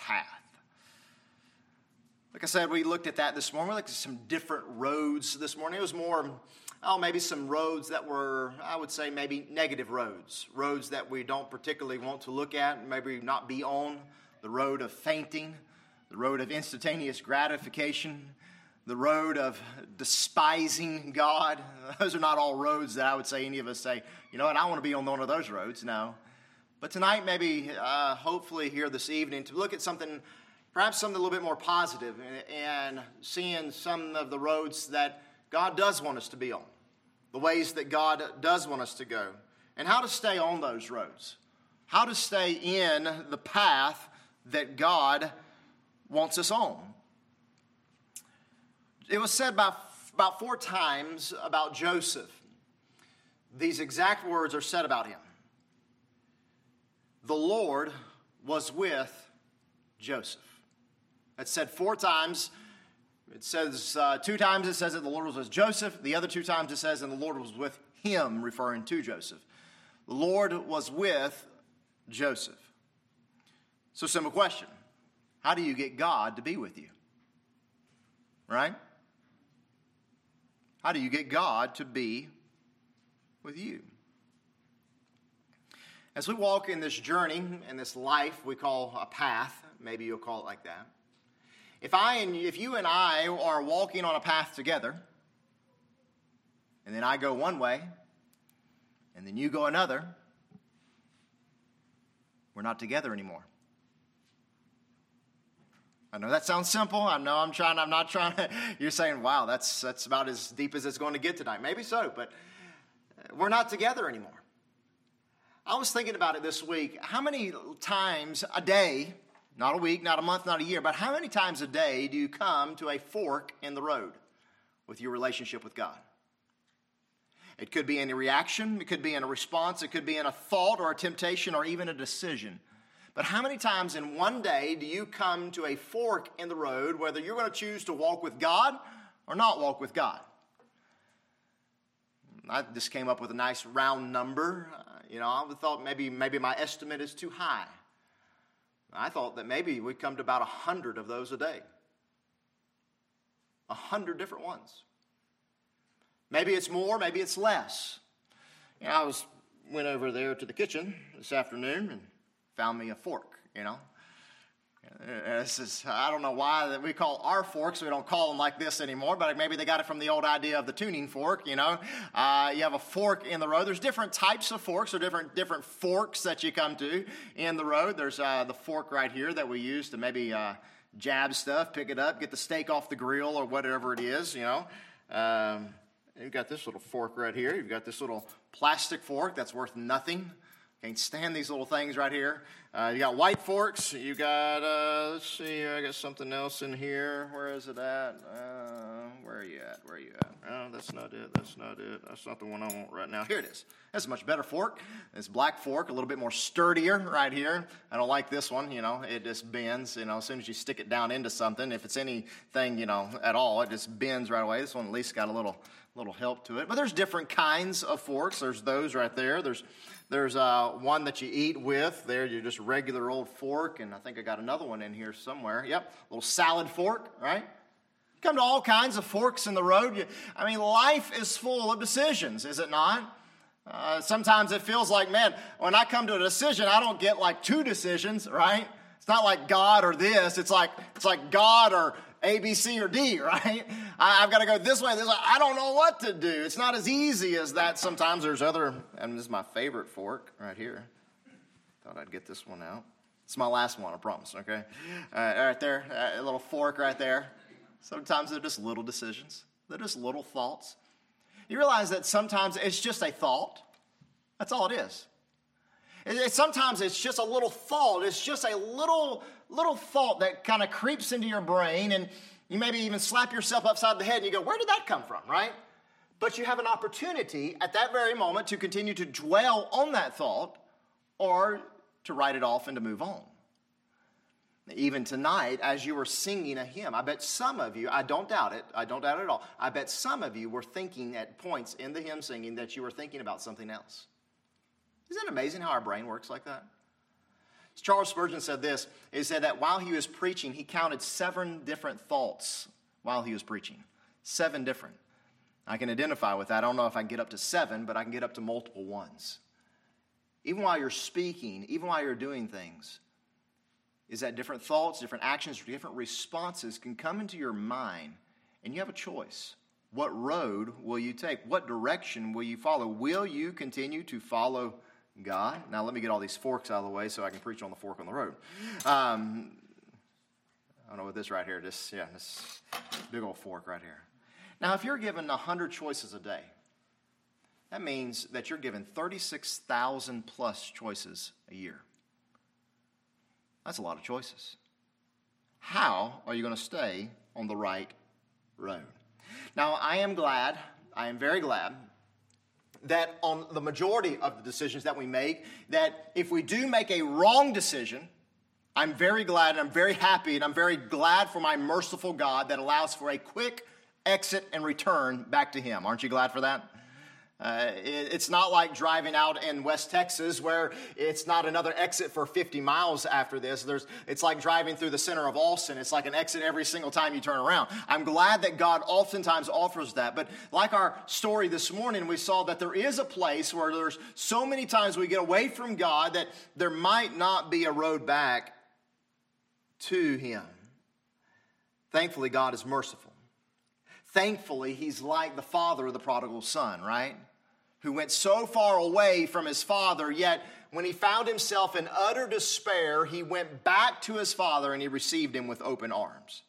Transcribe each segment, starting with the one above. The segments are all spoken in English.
path. Like I said, we looked at that this morning. We looked at some different roads this morning. It was more, maybe some roads that were, I would say, maybe negative roads. Roads that we don't particularly want to look at, maybe not be on. The road of fainting, the road of instantaneous gratification, the road of despising God. Those are not all roads that I would say any of us say, you know what, I want to be on one of those roads. No. But tonight, maybe, hopefully here this evening, to look at something, perhaps something a little bit more positive, and seeing some of the roads that God does want us to be on, the ways that God does want us to go, and how to stay on those roads, how to stay in the path that God wants us on. It was said about 4 times about Joseph. These exact words are said about him. The Lord was with Joseph. It's said 4 times. It says 2 times it says that the Lord was with Joseph. The other 2 times it says, and the Lord was with him, referring to Joseph. The Lord was with Joseph. So, simple question. How do you get God to be with you? Right? How do you get God to be with you? As we walk in this journey, in this life we call a path, maybe you'll call it like that. If you and I are walking on a path together, and then I go one way, and then you go another, we're not together anymore. I know that sounds simple. I know I'm not trying to, you're saying, wow, that's about as deep as it's going to get tonight. Maybe so, but we're not together anymore. I was thinking about it this week. How many times a day, not a week, not a month, not a year, but how many times a day do you come to a fork in the road with your relationship with God? It could be in a reaction, it could be in a response, it could be in a thought or a temptation or even a decision. But how many times in one day do you come to a fork in the road, whether you're going to choose to walk with God or not walk with God? I just came up with a nice round number. I thought maybe my estimate is too high. I thought that maybe we come to about 100 of those a day. 100 different ones. Maybe it's more, maybe it's less. I went over there to the kitchen this afternoon and found me a fork, I don't know why that we call our forks. We don't call them like this anymore, but maybe they got it from the old idea of the tuning fork, You have a fork in the road. There's different types of forks or different forks that you come to in the road. There's the fork right here that we use to maybe jab stuff, pick it up, get the steak off the grill or whatever it is, You've got this little fork right here. You've got this little plastic fork that's worth nothing. Can't stand these little things right here. You got white forks. You got, let's see, I got something else in here. Where is it at? Where are you at? Oh, that's not it. That's not the one I want right now. Here it is. That's a much better fork. This black fork, a little bit more sturdier right here. I don't like this one, It just bends, as soon as you stick it down into something. If it's anything, at all, it just bends right away. This one at least got a little help to it. But there's different kinds of forks. There's those right there. There's one that you eat with. There, you're just regular old fork, and I think I got another one in here somewhere. Yep, little salad fork, right? You come to all kinds of forks in the road. Life is full of decisions, is it not? Sometimes it feels like, man, when I come to a decision, I don't get like 2 decisions, right? It's not like God or this. It's like God or A, B, C, or D, right? I've got to go this way, this way. I don't know what to do. It's not as easy as that. Sometimes there's other, and this is my favorite fork right here. Thought I'd get this one out. It's my last one, I promise, okay? Right there, a little fork right there. Sometimes they're just little decisions. They're just little thoughts. You realize that sometimes it's just a thought. That's all it is. Sometimes it's just a little thought. It's just a little thought that kind of creeps into your brain, and you maybe even slap yourself upside the head and you go, where did that come from, right? But you have an opportunity at that very moment to continue to dwell on that thought or to write it off and to move on. Even tonight, as you were singing a hymn, I bet some of you, I don't doubt it at all, I bet some of you were thinking at points in the hymn singing that you were thinking about something else. Isn't it amazing how our brain works like that? Charles Spurgeon said this. He said that while he was preaching, he counted 7 different thoughts while he was preaching. 7 different. I can identify with that. I don't know if I can get up to 7, but I can get up to multiple ones. Even while you're speaking, even while you're doing things, is that different thoughts, different actions, different responses can come into your mind, and you have a choice. What road will you take? What direction will you follow? Will you continue to follow God? Now, let me get all these forks out of the way so I can preach on the fork on the road. I don't know what this right here, this big old fork right here. Now, if you're given 100 choices a day, that means that you're given 36,000 plus choices a year. That's a lot of choices. How are you going to stay on the right road? Now, I am very glad, that on the majority of the decisions that we make, that if we do make a wrong decision, I'm very glad and I'm very happy and I'm very glad for my merciful God that allows for a quick exit and return back to Him. Aren't you glad for that? It's not like driving out in West Texas where it's not another exit for 50 miles after this. It's like driving through the center of Austin. It's like an exit every single time you turn around. I'm glad that God oftentimes offers that. But like our story this morning, we saw that there is a place where there's so many times we get away from God that there might not be a road back to Him. Thankfully, God is merciful. Thankfully, He's like the father of the prodigal son, right? Who went so far away from his father, yet when he found himself in utter despair, he went back to his father and he received him with open arms.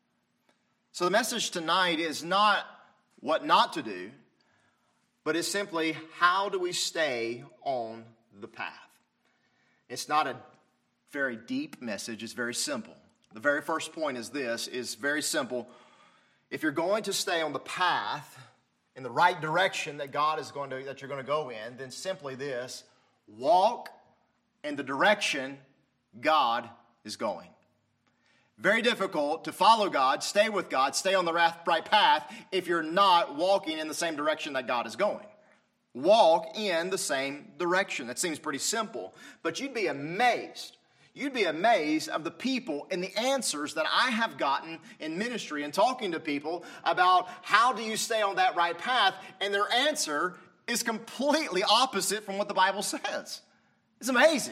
So the message tonight is not what not to do, but it's simply how do we stay on the path. It's not a very deep message, it's very simple. The very first point is this, is very simple. If you're going to stay on the path in the right direction that that you're going to go in, then simply this: walk in the direction God is going. Very difficult to follow God, stay with God, stay on the right path if you're not walking in the same direction that God is going. Walk in the same direction. That seems pretty simple, but you'd be amazed. You'd be amazed of the people and the answers that I have gotten in ministry and talking to people about how do you stay on that right path, and their answer is completely opposite from what the Bible says. It's amazing.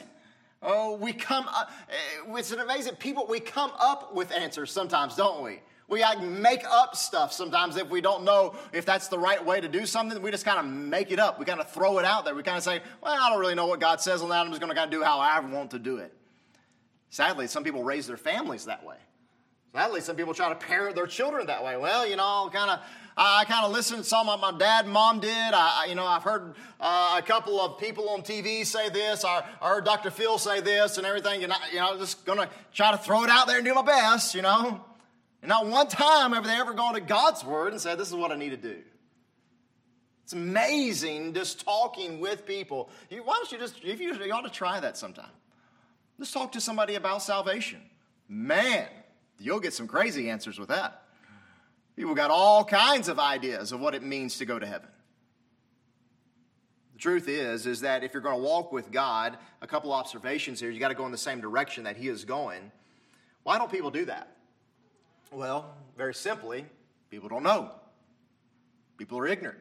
It's amazing people, we come up with answers sometimes, don't we? We make up stuff sometimes if we don't know if that's the right way to do something. We just kind of make it up. We kind of throw it out there. We kind of say, well, I don't really know what God says on that. I'm just going to kind of do how I want to do it. Sadly, some people raise their families that way. Sadly, some people try to parent their children that way. Well, I kind of listened to some of my dad and mom did. I've heard a couple of people on TV say this. I heard Dr. Phil say this and everything. And I'm just going to try to throw it out there and do my best, And not one time have they ever gone to God's Word and said, this is what I need to do. It's amazing just talking with people. You ought to try that sometime. Let's talk to somebody about salvation. Man, you'll get some crazy answers with that. People got all kinds of ideas of what it means to go to heaven. The truth is that if you're going to walk with God, a couple observations here, you got to go in the same direction that He is going. Why don't people do that? Well, very simply, people don't know. People are ignorant.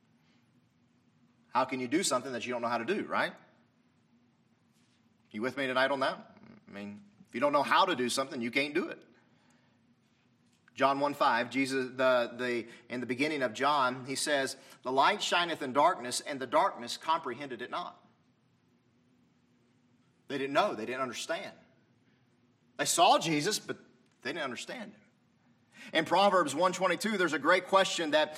How can you do something that you don't know how to do, right? You with me tonight on that? I mean, if you don't know how to do something, you can't do it. John 1:5, Jesus, in the beginning of John, He says, the light shineth in darkness, and the darkness comprehended it not. They didn't know. They didn't understand. They saw Jesus, but they didn't understand Him. In Proverbs 1:22, there's a great question that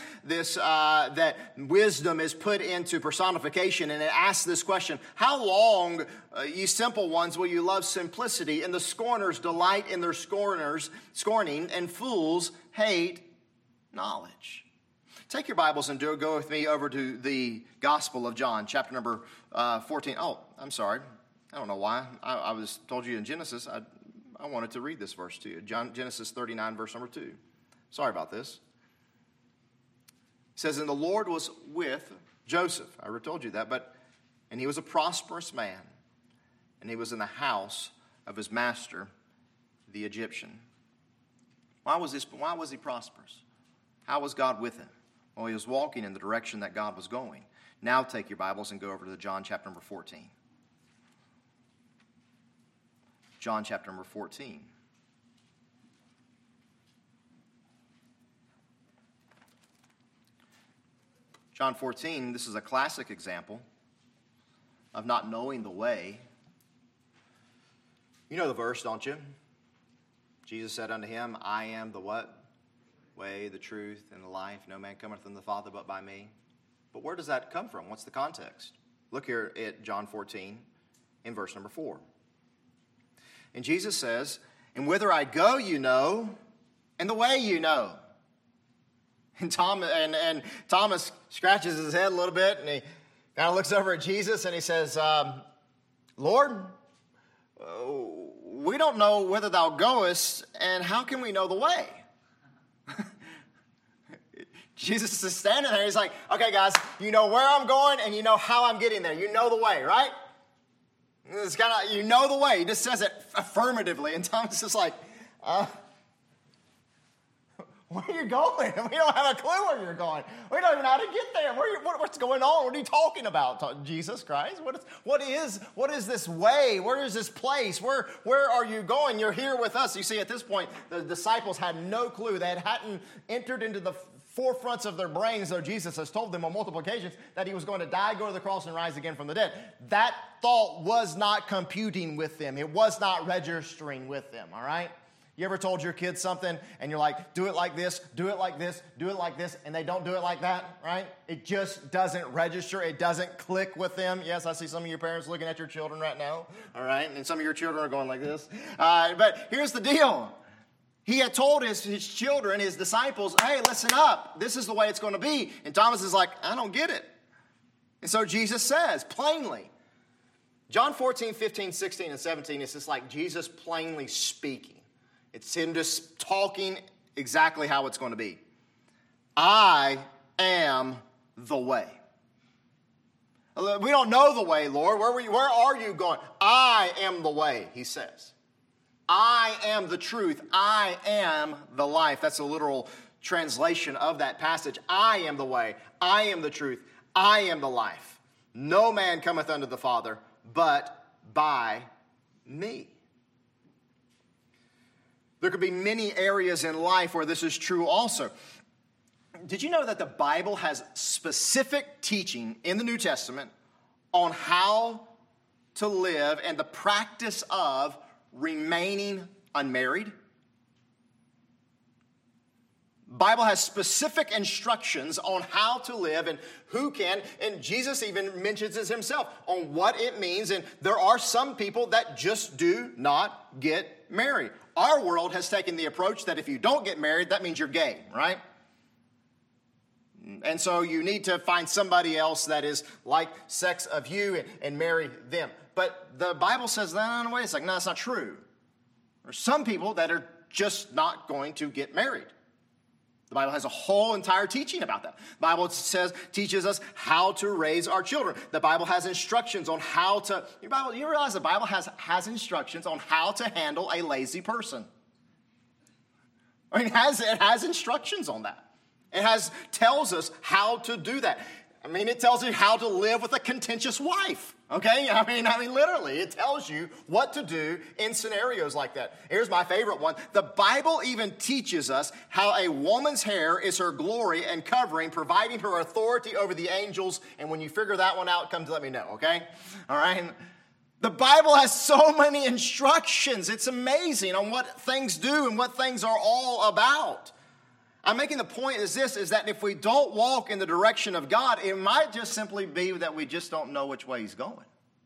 wisdom is put into personification, and it asks this question: how long, ye simple ones, will you love simplicity, and the scorners delight in their scorning, and fools hate knowledge? Take your Bibles and go with me over to the Gospel of John, chapter number 14. Oh, I'm sorry. I don't know why. I was told you in Genesis. I wanted to read this verse to you. Genesis 39, verse number 2. Sorry about this. It says, and the Lord was with Joseph. I already told you that. And he was a prosperous man, and he was in the house of his master, the Egyptian. Why was he prosperous? How was God with him? Well, he was walking in the direction that God was going. Now take your Bibles and go over to John chapter number 14. John chapter number 14. John 14, this is a classic example of not knowing the way. You know the verse, don't you? Jesus said unto him, I am the what? Way, the truth, and the life. No man cometh unto the Father but by me. But where does that come from? What's the context? Look here at John 14 in verse number 4. And Jesus says, and whither I go you know, and the way you know. And Thomas scratches his head a little bit, and he kind of looks over at Jesus, and he says, Lord, we don't know whither thou goest, and how can we know the way? Jesus is standing there. He's like, okay, guys, you know where I'm going, and you know how I'm getting there. You know the way, right? It's kind of, you know the way. He just says it affirmatively, and Thomas is like, where are you going? We don't have a clue where you're going. We don't even know how to get there. What's going on? What are you talking about, Jesus Christ? What is this way? Where is this place? Where are you going? You're here with us. You see, at this point, the disciples had no clue. They hadn't entered into the forefronts of their brains, though Jesus has told them on multiple occasions that he was going to die, go to the cross, and rise again from the dead. That thought was not computing with them. It was not registering with them, all right? You ever told your kids something and you're like, do it like this, do it like this, do it like this, and they don't do it like that, right? It just doesn't register. It doesn't click with them. Yes, I see some of your parents looking at your children right now, all right? And some of your children are going like this. But here's the deal. He had told his children, his disciples, hey, listen up. This is the way it's going to be. And Thomas is like, I don't get it. And so Jesus says plainly, John 14, 15, 16, and 17, it's just like Jesus plainly speaking. It's him just talking exactly how it's going to be. I am the way. We don't know the way, Lord. Where are you going? I am the way, he says. I am the truth. I am the life. That's a literal translation of that passage. I am the way. I am the truth. I am the life. No man cometh unto the Father but by me. There could be many areas in life where this is true also. Did you know that the Bible has specific teaching in the New Testament on how to live and the practice of remaining unmarried? Bible has specific instructions on how to live and who can, and Jesus even mentions it himself on what it means, and there are some people that just do not get married. Our world has taken the approach that if you don't get married, that means you're gay, right? And so you need to find somebody else that is like sex of you and marry them. But the Bible says that in a way, it's like, no, that's not true. There's some people that are just not going to get married. The Bible has a whole entire teaching about that. The Bible teaches us how to raise our children. The Bible has instructions on how to, you realize the Bible has instructions on how to handle a lazy person. I mean, it has instructions on that. It tells us how to do that. I mean, it tells you how to live with a contentious wife. Okay? I mean, literally, it tells you what to do in scenarios like that. Here's my favorite one. The Bible even teaches us how a woman's hair is her glory and covering, providing her authority over the angels. And when you figure that one out, come to let me know, okay? All right? The Bible has so many instructions. It's amazing on what things do and what things are all about. I'm making the point is that if we don't walk in the direction of God, it might just simply be that we just don't know which way he's going.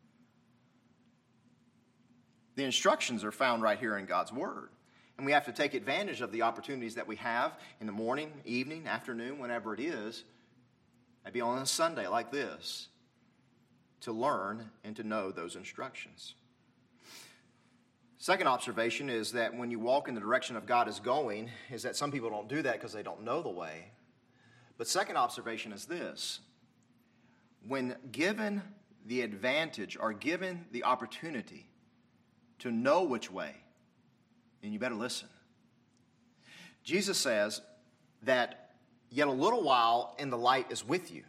The instructions are found right here in God's word. And we have to take advantage of the opportunities that we have in the morning, evening, afternoon, whenever it is, maybe on a Sunday like this, to learn and to know those instructions. Second observation is that when you walk in the direction of God is going, is that some people don't do that because they don't know the way. But second observation is this. When given the advantage, are given the opportunity to know which way, then you better listen. Jesus says that yet a little while and the light is with you.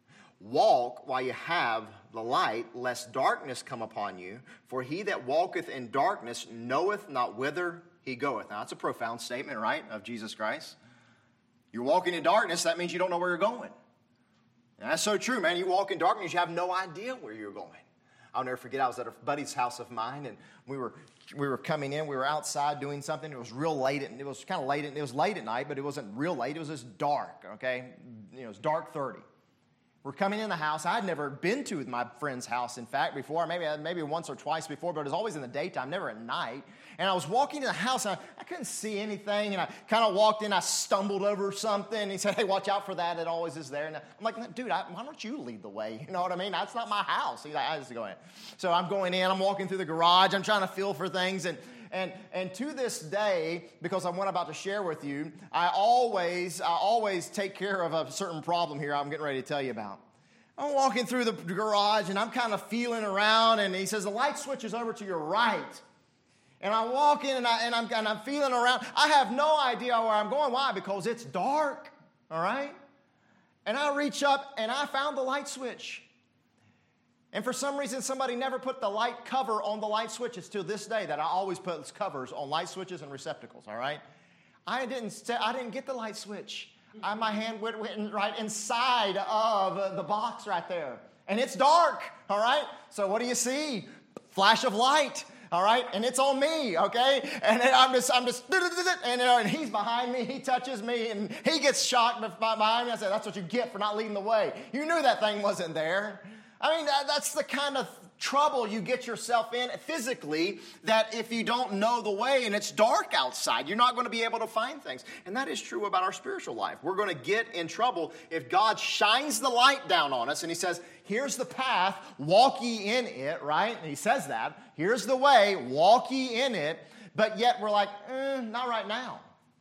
Walk while you have the light, lest darkness come upon you. For he that walketh in darkness knoweth not whither he goeth. Now, that's a profound statement, right, of Jesus Christ. You're walking in darkness, that means you don't know where you're going. And that's so true, man. You walk in darkness, you have no idea where you're going. I'll never forget, I was at a buddy's house of mine, and we were coming in. We were outside doing something. It was real late. It was kind of late. It was late at night, but it wasn't real late. It was just dark, okay? It was dark 30. We're coming in the house. I'd never been to my friend's house, in fact, before. Maybe once or twice before, but it was always in the daytime, never at night. And I was walking in the house, and I couldn't see anything. And I kind of walked in. I stumbled over something. And he said, hey, watch out for that. It always is there. And I'm like, dude, why don't you lead the way? You know what I mean? That's not my house. He's like, I just go in. So I'm going in. I'm walking through the garage. I'm trying to feel for things. And to this day, because I'm what I'm about to share with you, I always take care of a certain problem here I'm getting ready to tell you about. I'm walking through the garage, and I'm kind of feeling around, and he says, the light switch is over to your right. And I walk in, and I'm feeling around. I have no idea where I'm going. Why? Because it's dark, all right? And I reach up, and I found the light switch. And for some reason, somebody never put the light cover on the light switches till this day, that I always put covers on light switches and receptacles, all right? I didn't get the light switch. My hand went right inside of the box right there. And it's dark, all right? So what do you see? Flash of light, all right? And it's on me, okay? And I'm just, and he's behind me. He touches me, and he gets shocked behind me. I said, that's what you get for not leading the way. You knew that thing wasn't there. I mean, that's the kind of trouble you get yourself in physically, that if you don't know the way and it's dark outside, you're not going to be able to find things. And that is true about our spiritual life. We're going to get in trouble if God shines the light down on us and he says, here's the path, walk ye in it, right? And he says that. Here's the way, walk ye in it. But yet we're like, not right now.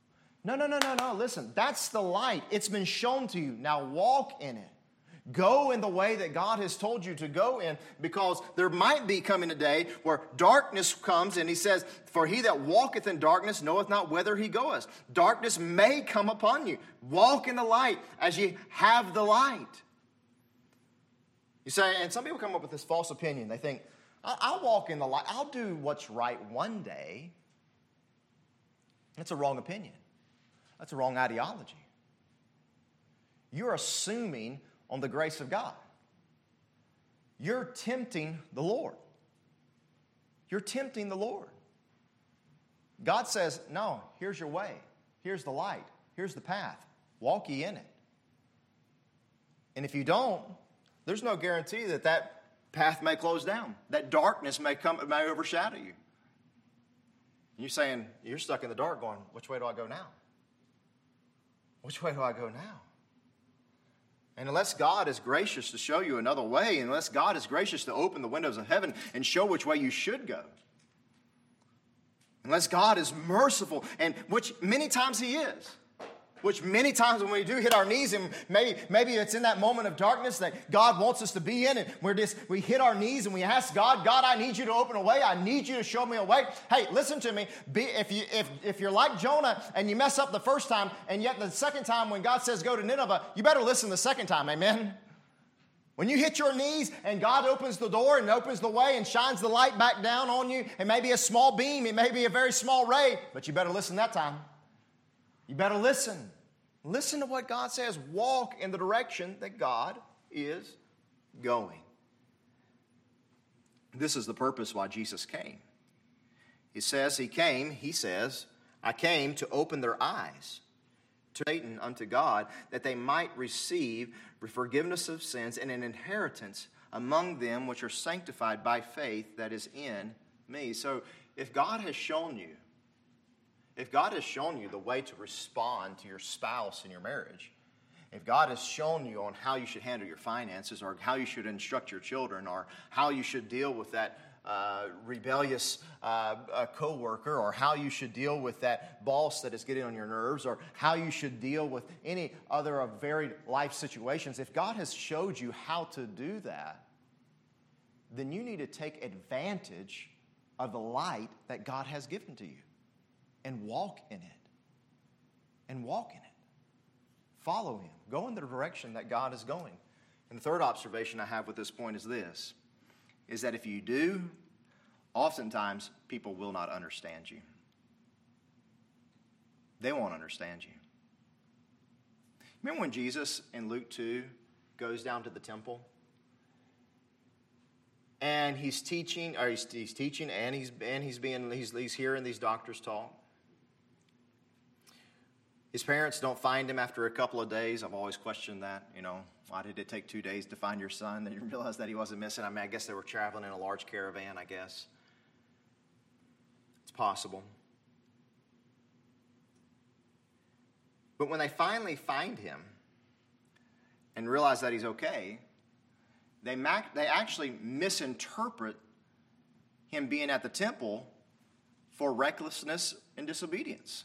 No. Listen, that's the light. It's been shown to you. Now walk in it. Go in the way that God has told you to go in, because there might be coming a day where darkness comes, and he says, for he that walketh in darkness knoweth not whither he goeth. Darkness may come upon you. Walk in the light as ye have the light. You say, and some people come up with this false opinion. They think, I'll walk in the light. I'll do what's right one day. That's a wrong opinion. That's a wrong ideology. You're assuming on the grace of God. You're tempting the Lord. You're tempting the Lord. God says, no, here's your way. Here's the light. Here's the path. Walk ye in it. And if you don't, there's no guarantee that that path may close down. That darkness may overshadow you. You're saying, you're stuck in the dark going, which way do I go now? Which way do I go now? And unless God is gracious to show you another way, unless God is gracious to open the windows of heaven and show which way you should go, unless God is merciful, and which many times he is, which many times when we do hit our knees, and maybe it's in that moment of darkness that God wants us to be in, and we hit our knees and we ask God, I need you to open a way. I need you to show me a way. Hey, listen to me. If you're like Jonah and you mess up the first time, and yet the second time when God says go to Nineveh, you better listen the second time, amen? When you hit your knees and God opens the door and opens the way and shines the light back down on you, it may be a small beam, it may be a very small ray, but you better listen that time. You better listen. Listen to what God says. Walk in the direction that God is going. This is the purpose why Jesus came. He says, I came to open their eyes to Satan unto God, that they might receive forgiveness of sins and an inheritance among them which are sanctified by faith that is in me. So if God has shown you the way to respond to your spouse in your marriage, if God has shown you on how you should handle your finances, or how you should instruct your children, or how you should deal with that rebellious coworker, or how you should deal with that boss that is getting on your nerves, or how you should deal with any other varied life situations, if God has showed you how to do that, then you need to take advantage of the light that God has given to you and walk in it. And walk in it. Follow Him. Go in the direction that God is going. And the third observation I have with this point is this, is that if you do, oftentimes people will not understand you. They won't understand you. Remember when Jesus in Luke 2 goes down to the temple? And he's teaching, or he's teaching, and he's hearing these doctors talk. His parents don't find him after a couple of days. I've always questioned that. Why did it take 2 days to find your son? They didn't realize that he wasn't missing. I guess they were traveling in a large caravan, I guess. It's possible. But when they finally find him and realize that he's okay, they actually misinterpret him being at the temple for recklessness and disobedience.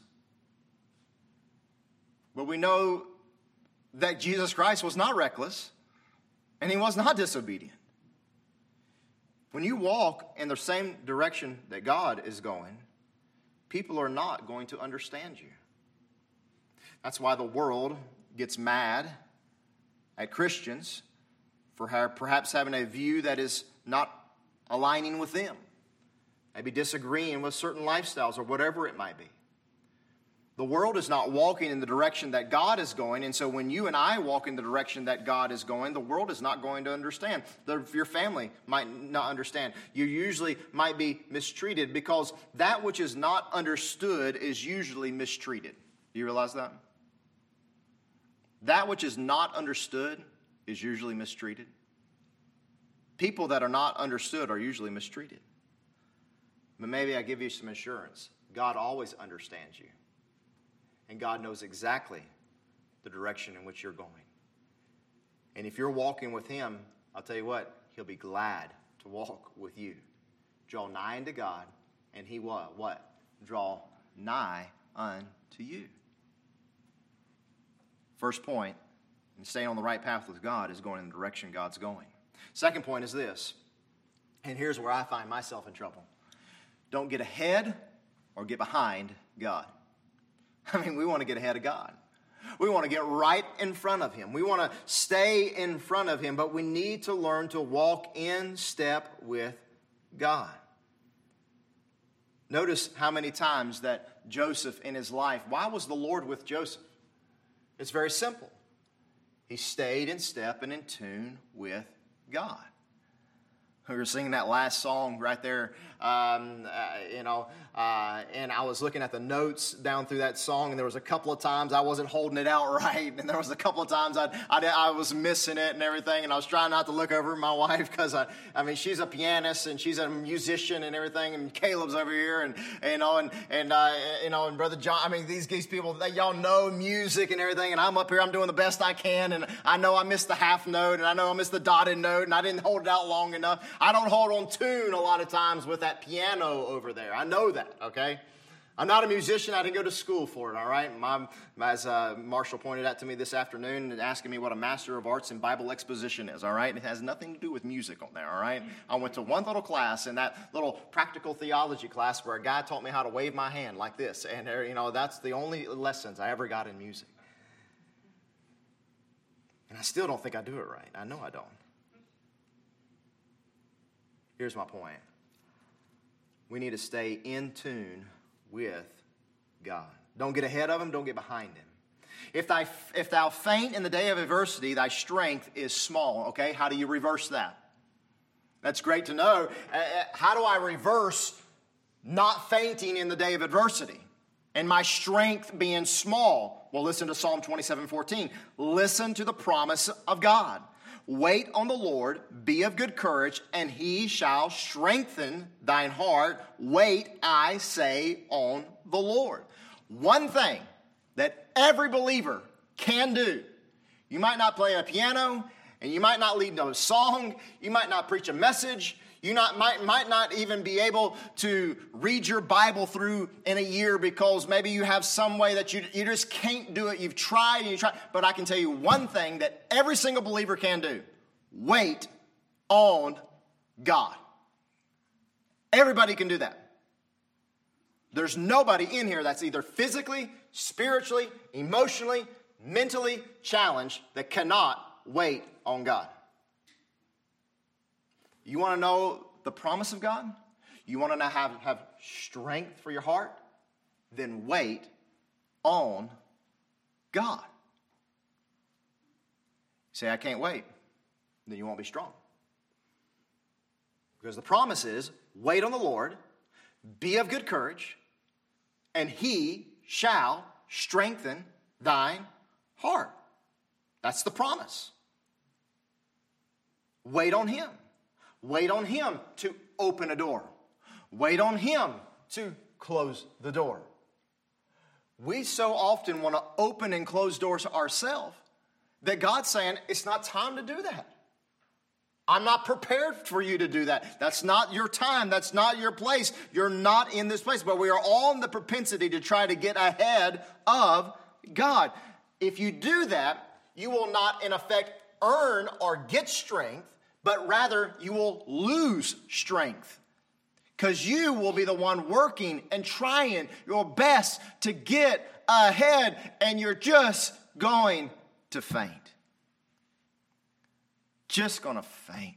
But we know that Jesus Christ was not reckless and he was not disobedient. When you walk in the same direction that God is going, people are not going to understand you. That's why the world gets mad at Christians for perhaps having a view that is not aligning with them. Maybe disagreeing with certain lifestyles or whatever it might be. The world is not walking in the direction that God is going, and so when you and I walk in the direction that God is going, the world is not going to understand. Your family might not understand. You usually might be mistreated because that which is not understood is usually mistreated. Do you realize that? That which is not understood is usually mistreated. People that are not understood are usually mistreated. But maybe I give you some assurance. God always understands you. And God knows exactly the direction in which you're going. And if you're walking with Him, I'll tell you what, He'll be glad to walk with you. Draw nigh unto God, and He will what? Draw nigh unto you. First point, in staying on the right path with God, is going in the direction God's going. Second point is this, and here's where I find myself in trouble. Don't get ahead or get behind God. We want to get ahead of God. We want to get right in front of Him. We want to stay in front of Him, but we need to learn to walk in step with God. Notice how many times that Joseph in his life, why was the Lord with Joseph? It's very simple. He stayed in step and in tune with God. We were singing that last song right there, and I was looking at the notes down through that song, and there was a couple of times I wasn't holding it out right, and there was a couple of times I was missing it and everything, and I was trying not to look over at my wife because she's a pianist and she's a musician and everything, and Caleb's over here, and Brother John. These people, y'all know music and everything, and I'm up here, I'm doing the best I can, and I know I missed the half note, and I know I missed the dotted note, and I didn't hold it out long enough. I don't hold on tune a lot of times with that piano over there. I know that, okay? I'm not a musician. I didn't go to school for it, all right? As Marshall pointed out to me this afternoon, asking me what a Master of Arts in Bible Exposition is, all right? It has nothing to do with music on there, all right? I went to one little class, in that little practical theology class, where a guy taught me how to wave my hand like this. And, that's the only lessons I ever got in music. And I still don't think I do it right. I know I don't. Here's my point. We need to stay in tune with God. Don't get ahead of Him. Don't get behind Him. If thou faint in the day of adversity, thy strength is small. Okay, how do you reverse that? That's great to know. How do I reverse not fainting in the day of adversity and my strength being small? Well, listen to Psalm 27:14. Listen to the promise of God. Wait on the Lord, be of good courage, and He shall strengthen thine heart. Wait, I say, on the Lord. One thing that every believer can do. You might not play a piano, and you might not lead a song. You might not preach a message. You might not even be able to read your Bible through in a year because maybe you have some way that you just can't do it. You've tried and you tried. But I can tell you one thing that every single believer can do. Wait on God. Everybody can do that. There's nobody in here that's either physically, spiritually, emotionally, mentally challenged that cannot wait on God. You want to know the promise of God? You want to have strength for your heart? Then wait on God. Say, I can't wait. Then you won't be strong. Because the promise is, wait on the Lord, be of good courage, and he shall strengthen thine heart. That's the promise. Wait on him. Wait on him to open a door. Wait on him to close the door. We so often want to open and close doors ourselves that God's saying, it's not time to do that. I'm not prepared for you to do that. That's not your time. That's not your place. You're not in this place. But we are all in the propensity to try to get ahead of God. If you do that, you will not, in effect, earn or get strength, but rather you will lose strength. Because you will be the one working and trying your best to get ahead, and you're just going to faint. Just going to faint.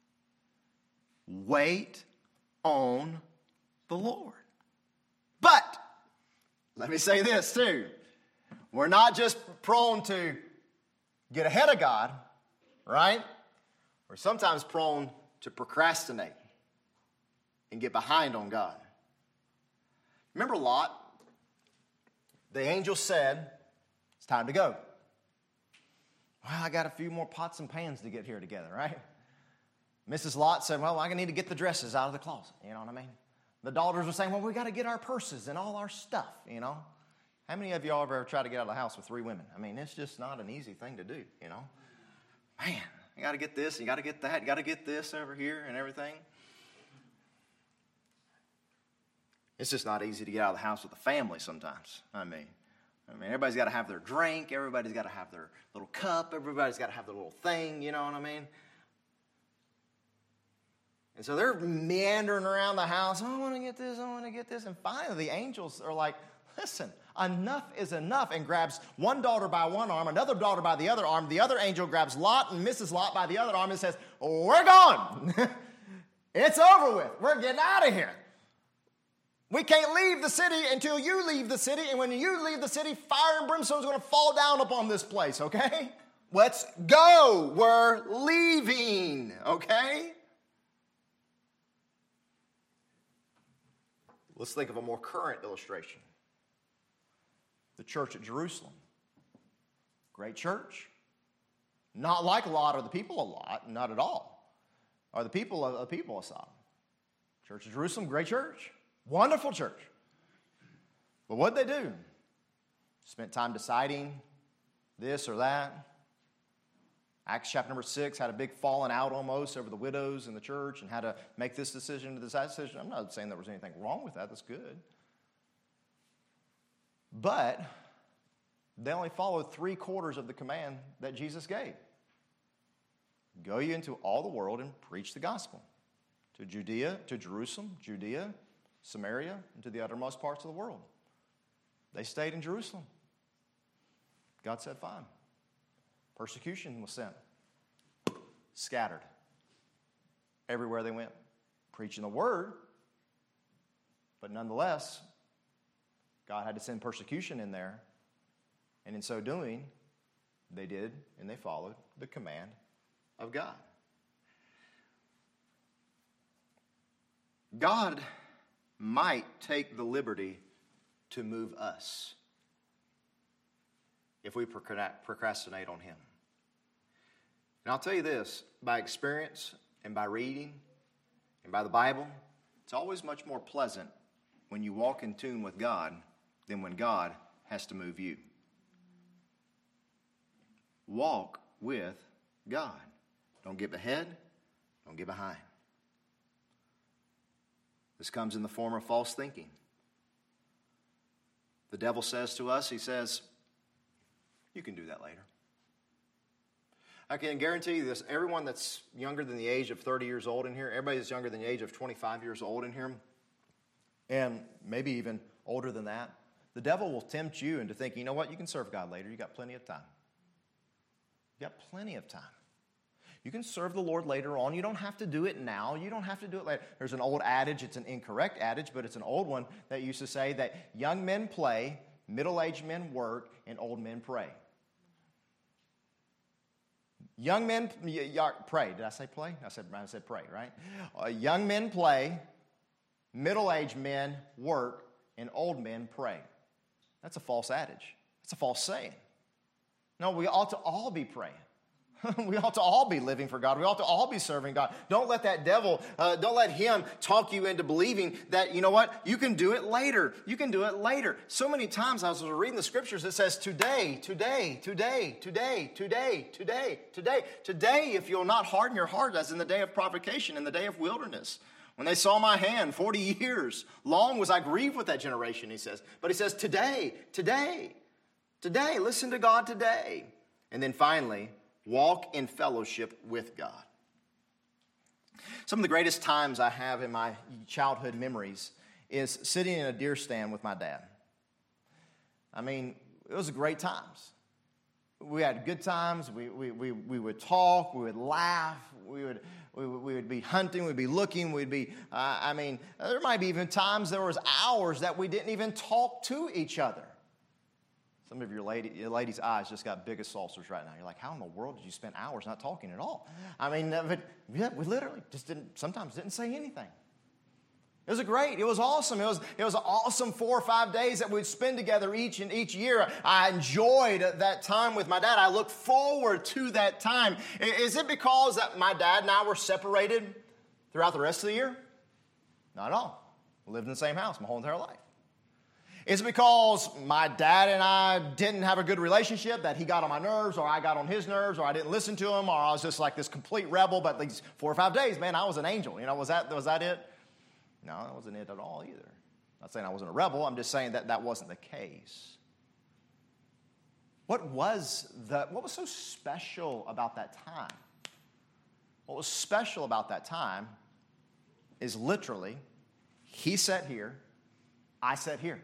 Wait on the Lord. But, let me say this too. We're not just prone to get ahead of God, right? We're sometimes prone to procrastinate and get behind on God. Remember Lot? The angel said, it's time to go. Well, I got a few more pots and pans to get here together, right? Mrs. Lot said, well, I need to get the dresses out of the closet, you know what I mean? The daughters were saying, well, we got to get our purses and all our stuff, you know? How many of y'all ever tried to get out of the house with 3 women? I mean, it's just not an easy thing to do, you know? Man, you got to get this, you got to get that, you got to get this over here and everything. It's just not easy to get out of the house with a family sometimes. I mean, everybody's got to have their drink. Everybody's got to have their little cup. Everybody's got to have their little thing, you know what I mean? And so they're meandering around the house. Oh, I want to get this, I want to get this. And finally the angels are like, listen, enough is enough, and grabs one daughter by one arm, another daughter by the other arm. The other angel grabs Lot and Mrs. Lot by the other arm and says, we're gone. It's over with. We're getting out of here. We can't leave the city until you leave the city, and when you leave the city, fire and brimstone is going to fall down upon this place, okay? Let's go. We're leaving, okay? Let's think of a more current illustration. The church at Jerusalem. Great church. Not like Lot or the people of Lot, not at all. Or the people of Sodom. Church of Jerusalem, great church. Wonderful church. But what'd they do? Spent time deciding this or that. Acts chapter number 6 had a big falling out almost over the widows in the church and how to make this decision to that decision. I'm not saying there was anything wrong with that. That's good. But they only followed 3/4 of the command that Jesus gave. Go ye into all the world and preach the gospel. To Judea, to Jerusalem, Judea, Samaria, and to the uttermost parts of the world. They stayed in Jerusalem. God said, fine. Persecution was sent. Scattered. Everywhere they went. Preaching the word. But nonetheless, God had to send persecution in there. And in so doing, they did and they followed the command of God. God might take the liberty to move us if we procrastinate on him. And I'll tell you this, by experience and by reading and by the Bible, it's always much more pleasant when you walk in tune with God than when God has to move you. Walk with God. Don't get ahead, don't get behind. This comes in the form of false thinking. The devil says to us, he says, you can do that later. I can guarantee you this, everyone that's younger than the age of 30 years old in here, everybody that's younger than the age of 25 years old in here, and maybe even older than that, the devil will tempt you into thinking, you know what, you can serve God later. You got plenty of time. You got plenty of time. You can serve the Lord later on. You don't have to do it now. You don't have to do it later. There's an old adage, it's an incorrect adage, but it's an old one that used to say that young men play, middle-aged men work, and old men pray. Young men pray. Did I say play? I said pray, right? Young men play, middle-aged men work, and old men pray. That's a false adage. That's a false saying. No, we ought to all be praying. We ought to all be living for God. We ought to all be serving God. Don't let that devil, don't let him talk you into believing that, you know what, you can do it later. You can do it later. So many times I was reading the scriptures, it says today, today, today, today, today, today, today. Today, if you'll not harden your heart, as in the day of provocation, in the day of wilderness. When they saw my hand, 40 years, long was I grieved with that generation, he says. But he says today, today, today, listen to God today. And then finally, walk in fellowship with God. Some of the greatest times I have in my childhood memories is sitting in a deer stand with my dad. I mean, it was great times. We had good times. We would talk. We would laugh. We would be hunting. We'd be looking. We'd be, there might be even times there was hours that we didn't even talk to each other. Some of your ladies' eyes just got big as saucers right now. You're like, how in the world did you spend hours not talking at all? I mean, we literally just sometimes didn't say anything. It was great. It was awesome. It was an awesome 4 or 5 days that we'd spend together each year. I enjoyed that time with my dad. I look forward to that time. Is it because that my dad and I were separated throughout the rest of the year? Not at all. We lived in the same house my whole entire life. Is it because my dad and I didn't have a good relationship, that he got on my nerves, or I got on his nerves, or I didn't listen to him, or I was just like this complete rebel? But these 4 or 5 days, man, I was an angel. You know, was that it? No, that wasn't it at all either. I'm not saying I wasn't a rebel. I'm just saying that wasn't the case. What was so special about that time? What was special about that time is literally, he sat here, I sat here.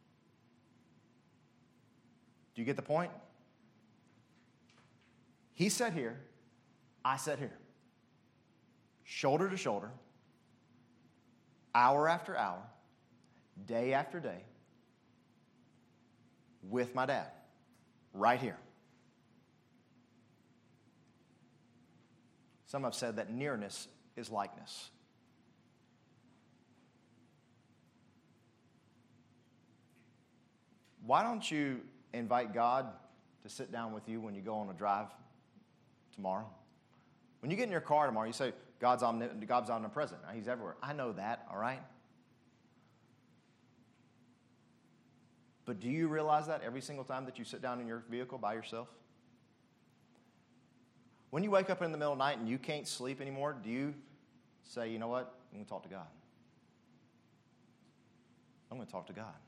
Do you get the point? He sat here, I sat here. Shoulder to shoulder, hour after hour, day after day, with my dad, right here. Some have said that nearness is likeness. Why don't you invite God to sit down with you when you go on a drive tomorrow? When you get in your car tomorrow, you say, God's omnipresent. He's everywhere. I know that, all right? But do you realize that every single time that you sit down in your vehicle by yourself? When you wake up in the middle of the night and you can't sleep anymore, do you say, you know what? I'm going to talk to God. I'm going to talk to God.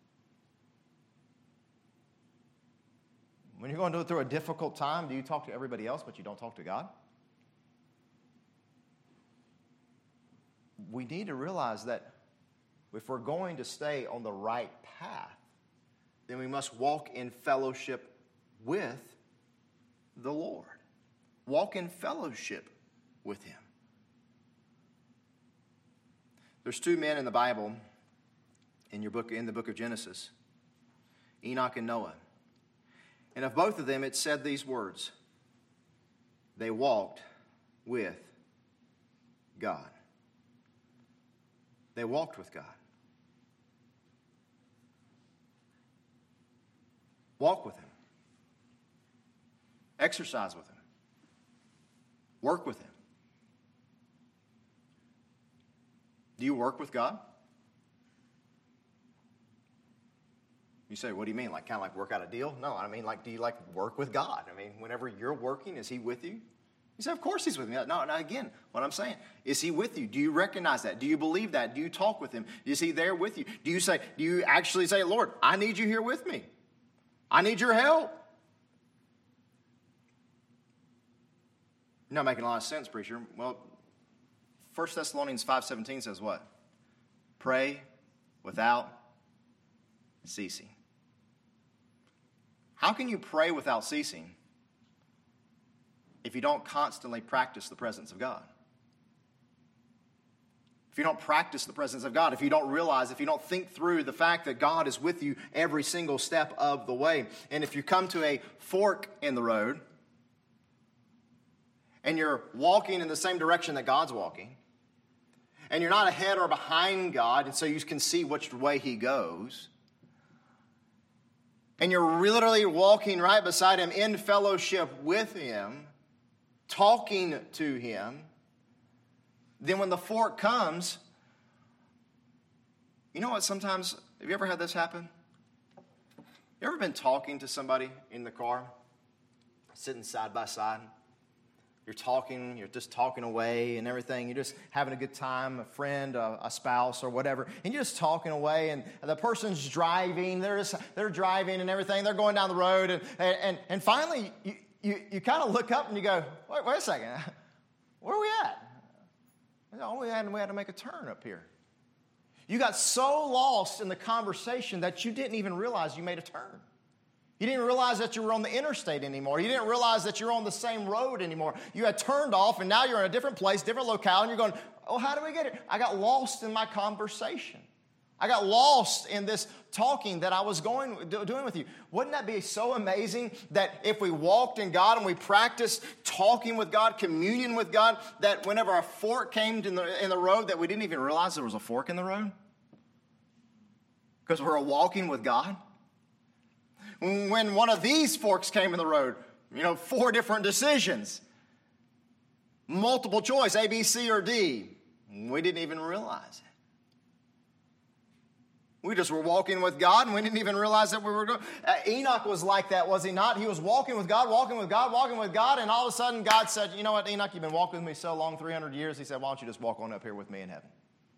When you're going through a difficult time, do you talk to everybody else, but you don't talk to God? We need to realize that if we're going to stay on the right path, then we must walk in fellowship with the Lord. Walk in fellowship with Him. There's 2 men in the Bible, in the book of Genesis, Enoch and Noah. And of both of them, it said these words: they walked with God. They walked with God. Walk with Him. Exercise with Him. Work with Him. Do you work with God? You say, what do you mean? Like kind of like work out a deal? No, I mean like, do you like work with God? I mean, whenever you're working, is He with you? You say, of course He's with me. No, again, what I'm saying, is He with you? Do you recognize that? Do you believe that? Do you talk with Him? Is He there with you? Do you actually say, Lord, I need you here with me. I need your help. You're not making a lot of sense, preacher. Well, 1 Thessalonians 5:17 says what? Pray without ceasing. How can you pray without ceasing if you don't constantly practice the presence of God? If you don't practice the presence of God, if you don't realize, if you don't think through the fact that God is with you every single step of the way. And if you come to a fork in the road and you're walking in the same direction that God's walking, and you're not ahead or behind God, and so you can see which way He goes, and you're literally walking right beside Him in fellowship with Him, talking to Him, then when the fork comes, you know what sometimes, have you ever had this happen? You ever been talking to somebody in the car, sitting side by side? You're just talking away and everything. You're just having a good time, a friend, a spouse, or whatever. And you're just talking away, and the person's driving. They're driving and everything. They're going down the road, and finally you kind of look up and you go, wait a second, where are we at? Oh, we had to make a turn up here. You got so lost in the conversation that you didn't even realize you made a turn. You didn't realize that you were on the interstate anymore. You didn't realize that you're on the same road anymore. You had turned off, and now you're in a different place, different locale, and you're going, oh, how did we get here? I got lost in my conversation. I got lost in this talking that I was doing with you. Wouldn't that be so amazing that if we walked in God and we practiced talking with God, communion with God, that whenever a fork came in the road, that we didn't even realize there was a fork in the road? Because we're walking with God. When one of these forks came in the road, 4 different decisions, multiple choice, A, B, C, or D, we didn't even realize it. We just were walking with God, and we didn't even realize that we were going. Enoch was like that, was he not? He was walking with God, and all of a sudden God said, you know what, Enoch, you've been walking with me so long, 300 years. He said, why don't you just walk on up here with me in heaven?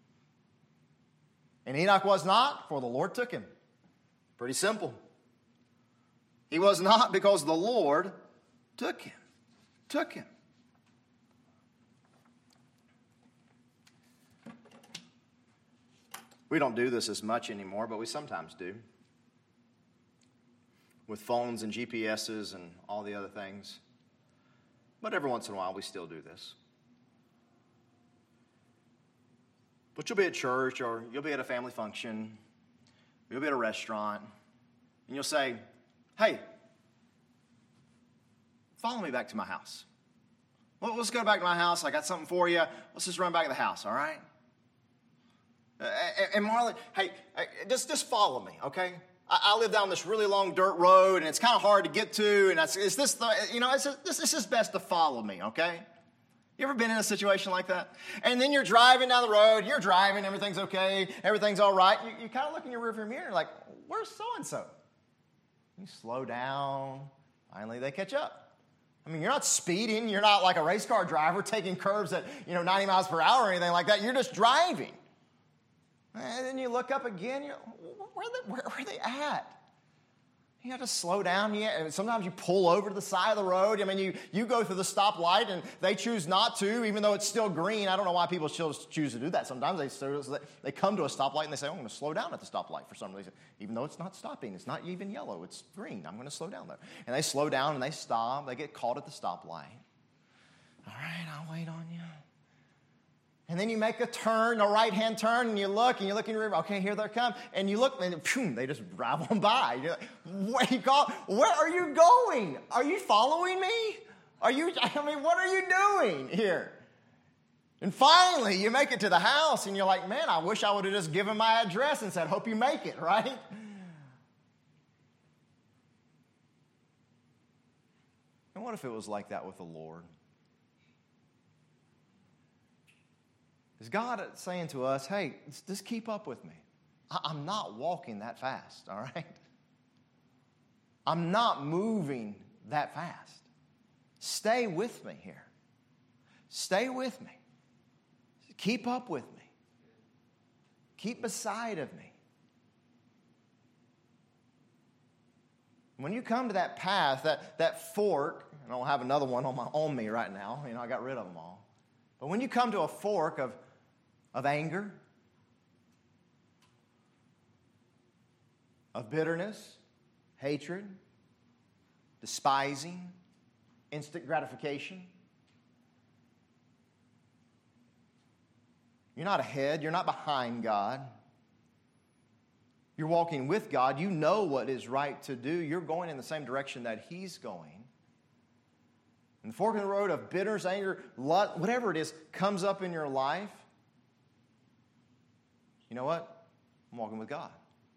And Enoch was not, for the Lord took him. Pretty simple. He was not because the Lord took him. Took him. We don't do this as much anymore, but we sometimes do. With phones and GPSs and all the other things. But every once in a while, we still do this. But you'll be at church, or you'll be at a family function, you'll be at a restaurant, and you'll say, hey, follow me back to my house. Well, let's go back to my house. I got something for you. Let's just run back to the house, all right? And Marlon, hey, just follow me, okay? I live down this really long dirt road, and it's kind of hard to get to, and it's just best to follow me, okay? You ever been in a situation like that? And then you're driving down the road, everything's okay, everything's all right. You kind of look in your rearview mirror, and you're like, where's so-and-so? You slow down. Finally, they catch up. I mean, you're not speeding. You're not like a race car driver taking curves at 90 miles per hour or anything like that. You're just driving. And then you look up again. Where are they at? You have to slow down. Sometimes you pull over to the side of the road. I mean, you go through the stoplight, and they choose not to, even though it's still green. I don't know why people still choose to do that. Sometimes they come to a stoplight, and they say, I'm going to slow down at the stoplight for some reason. Even though it's not stopping. It's not even yellow. It's green. I'm going to slow down, though. And they slow down, and they stop. They get caught at the stoplight. All right, I'll wait on you. And then you make a turn, a right-hand turn, and you look in your rear. Okay, here they come. And you look, and boom, they just drive on by. You're like, where are you going? Are you following me? What are you doing here? And finally, you make it to the house, and you're like, man, I wish I would have just given my address and said, hope you make it, right? And what if it was like that with the Lord? Is God saying to us, hey, just keep up with me. I'm not walking that fast, all right? I'm not moving that fast. Stay with me here. Stay with me. Keep up with me. Keep beside of me. When you come to that path, that fork, and I don't have another one on me right now. I got rid of them all. But when you come to a fork of anger, of bitterness, hatred, despising, instant gratification, you're not ahead, you're not behind God. You're walking with God. You know what is right to do. You're going in the same direction that He's going. And the fork in the road of bitterness, anger, lust, whatever it is, comes up in your life. You know what? I'm walking with God.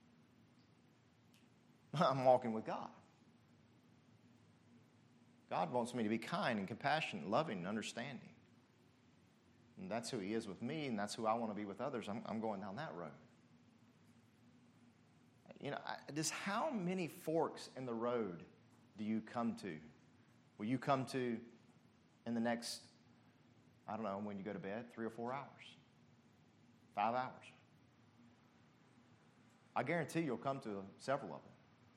I'm walking with God. God wants me to be kind and compassionate, loving and understanding. And that's who He is with me, and that's who I want to be with others. I'm going down that road. Just how many forks in the road do you come to? Will you come to in the next, I don't know, when you go to bed, 3 or 4 hours? 5 hours? I guarantee you'll come to several of them.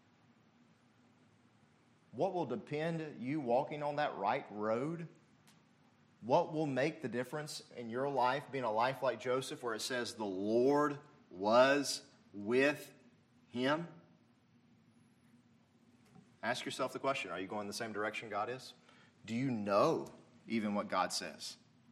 What will depend you walking on that right road? What will make the difference in your life, being a life like Joseph, where it says the Lord was with him? Ask yourself the question, are you going the same direction God is? Do you know even what God says?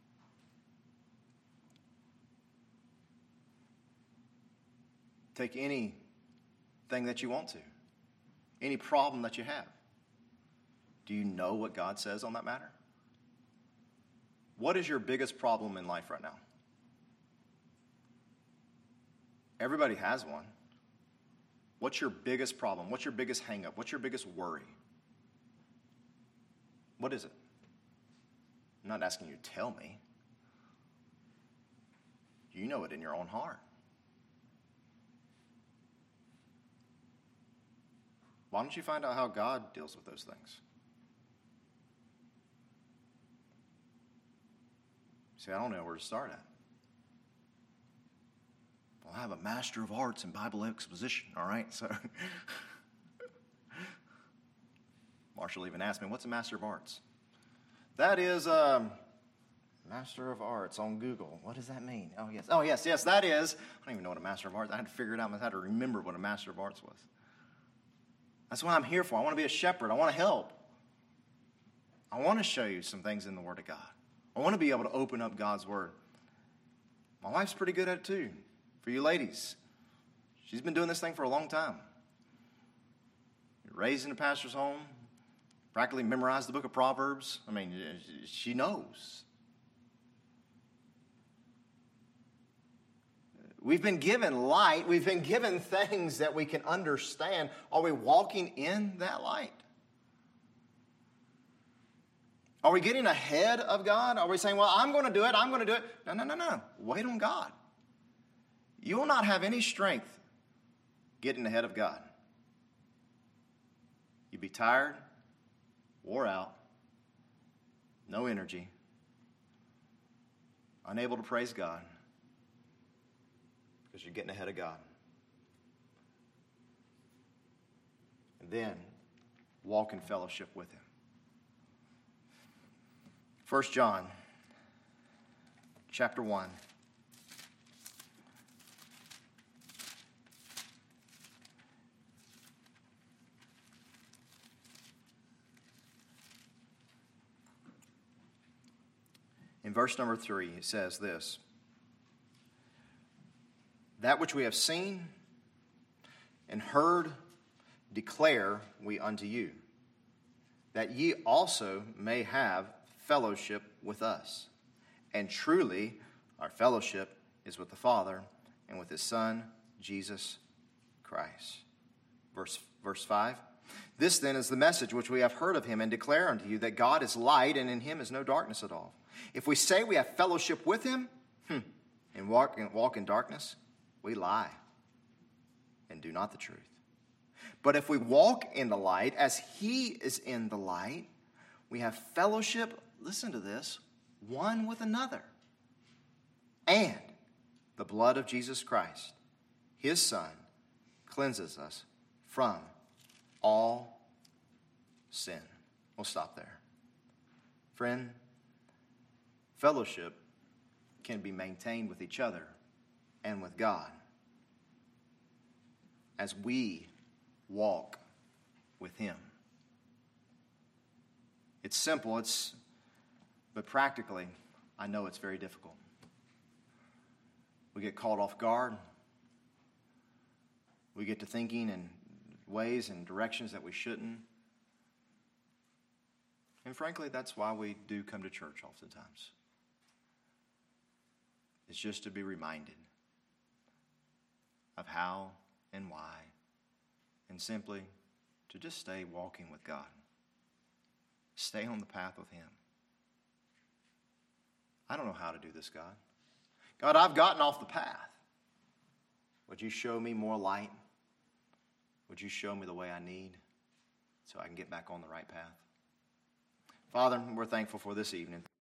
Take anything that you want to, any problem that you have. Do you know what God says on that matter? What is your biggest problem in life right now? Everybody has one. What's your biggest problem? What's your biggest hang-up? What's your biggest worry? What is it? I'm not asking you to tell me. You know it in your own heart. Why don't you find out how God deals with those things? See, I don't know where to start at. Well, I have a Master of Arts in Bible exposition, all right? So, Marshall even asked me, what's a Master of Arts? That is Master of Arts on Google. What does that mean? Oh, yes, that is. I don't even know what a Master of Arts is. I had to figure it out. I had to remember what a Master of Arts was. That's what I'm here for. I want to be a shepherd. I want to help. I want to show you some things in the Word of God. I want to be able to open up God's Word. My wife's pretty good at it too. For you ladies, she's been doing this thing for a long time. Raised in a pastor's home, practically memorized the book of Proverbs. I mean, she knows. We've been given light. We've been given things that we can understand. Are we walking in that light? Are we getting ahead of God? Are we saying, well, I'm going to do it. No. Wait on God. You will not have any strength getting ahead of God. You'll be tired, wore out, no energy, unable to praise God because you're getting ahead of God. And then walk in fellowship with Him. 1 John chapter 1. In verse number 3, it says this: that which we have seen and heard declare we unto you, that ye also may have fellowship with us. And truly, our fellowship is with the Father and with His Son, Jesus Christ. Verse 5. This then is the message which we have heard of Him and declare unto you, that God is light, and in Him is no darkness at all. If we say we have fellowship with Him and walk in darkness, we lie and do not the truth. But if we walk in the light as He is in the light, we have fellowship, listen to this, one with another. And the blood of Jesus Christ, His Son, cleanses us from all sin. We'll stop there. Friend, fellowship can be maintained with each other and with God as we walk with Him. It's simple, but practically, I know it's very difficult. We get caught off guard. We get to thinking in ways and directions that we shouldn't. And frankly, that's why we do come to church oftentimes. It's just to be reminded of how and why, and simply to just stay walking with God. Stay on the path with Him. I don't know how to do this, God. God, I've gotten off the path. Would you show me more light? Would you show me the way I need so I can get back on the right path? Father, we're thankful for this evening.